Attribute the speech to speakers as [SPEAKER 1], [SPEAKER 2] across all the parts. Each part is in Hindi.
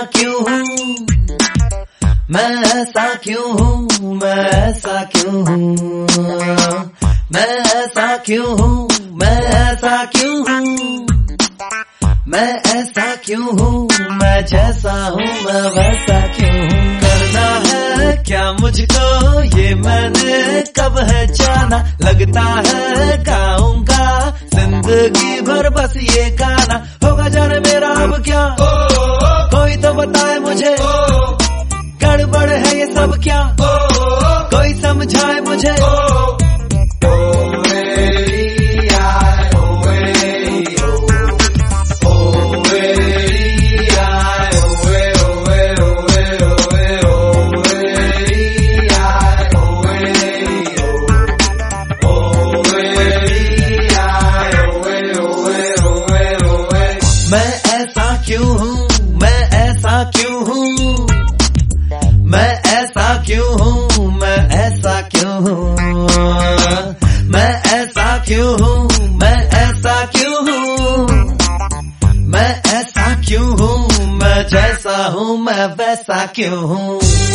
[SPEAKER 1] क्यों हूँ, मैं ऐसा क्यों हूँ, मैं ऐसा क्यों हूँ, मैं ऐसा क्यों हूँ, मैं ऐसा क्यों हूँ, मैं ऐसा क्यों हूँ, मैं जैसा हूँ मैं वैसा क्यों हूँ। करना है क्या मुझको ये मैंने कब है जाना, लगता है गाऊंगा जिंदगी भर बस ये गाना। होगा जाने मेरा अब क्या, कोई तो बताए मुझे, गड़बड़ है ये सब क्या, कोई समझाए मुझे। मैं ऐसा क्यों हूँ, मैं ऐसा क्यों हूँ, मैं ऐसा क्यों हूँ, मैं ऐसा क्यों हूँ, मैं ऐसा क्यों हूँ, मैं ऐसा क्यों हूँ, मैं ऐसा क्यों हूँ, मैं जैसा हूँ मैं वैसा क्यों हूँ।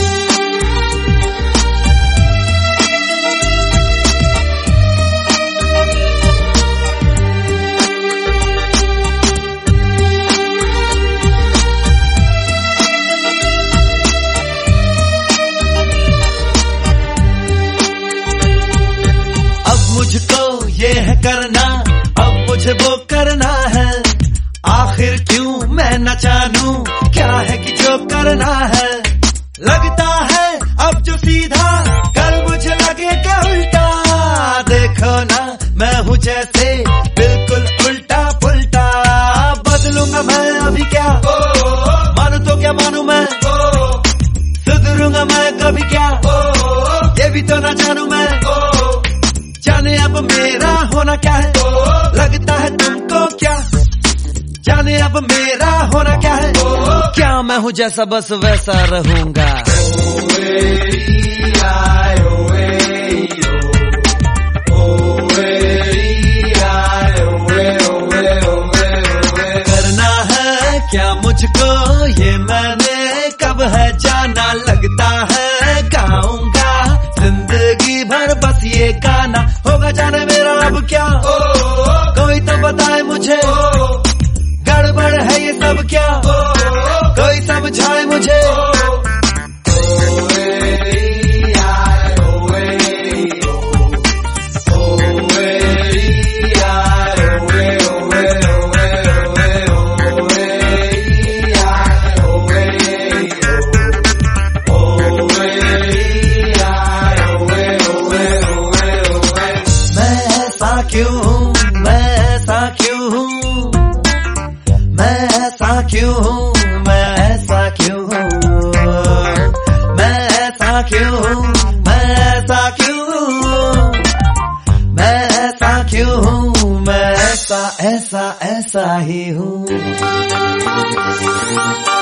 [SPEAKER 1] मुझको ये है करना, अब मुझे वो करना है, आखिर क्यों मैं न जानूं क्या है कि जो करना है। लगता है अब जो सीधा कल मुझे लगेगा उल्टा, देखो ना मैं हूँ जैसे बिल्कुल उल्टा पुल्टा। बदलूंगा मैं अभी क्या, मानू तो क्या मानू मैं, सुधरूंगा मैं कभी क्या, ये भी तो ना जानू मैं। जाने अब मेरा होना क्या है, लगता है तुमको क्या, जाने अब मेरा होना क्या है, क्या मैं हूँ जैसा बस वैसा रहूंगा। करना है क्या मुझको ये मैंने कब है जाना, लगता है गाऊंगा जिंदगी भर बस ये गाना। होगा जाने मेरा अब क्या, कोई तो बताए मुझे, गड़बड़ है ये सब क्या, कोई समझाए मुझे। क्यों हूँ, मैं ऐसा क्यों हूँ, मैं ऐसा क्यों हूँ, मैं ऐसा क्यों हूँ, मैं ऐसा क्यों हूँ, मैं ऐसा क्यों हूँ, मैं ऐसा क्यों हूँ, मैं ऐसा ऐसा ऐसा ही हूँ।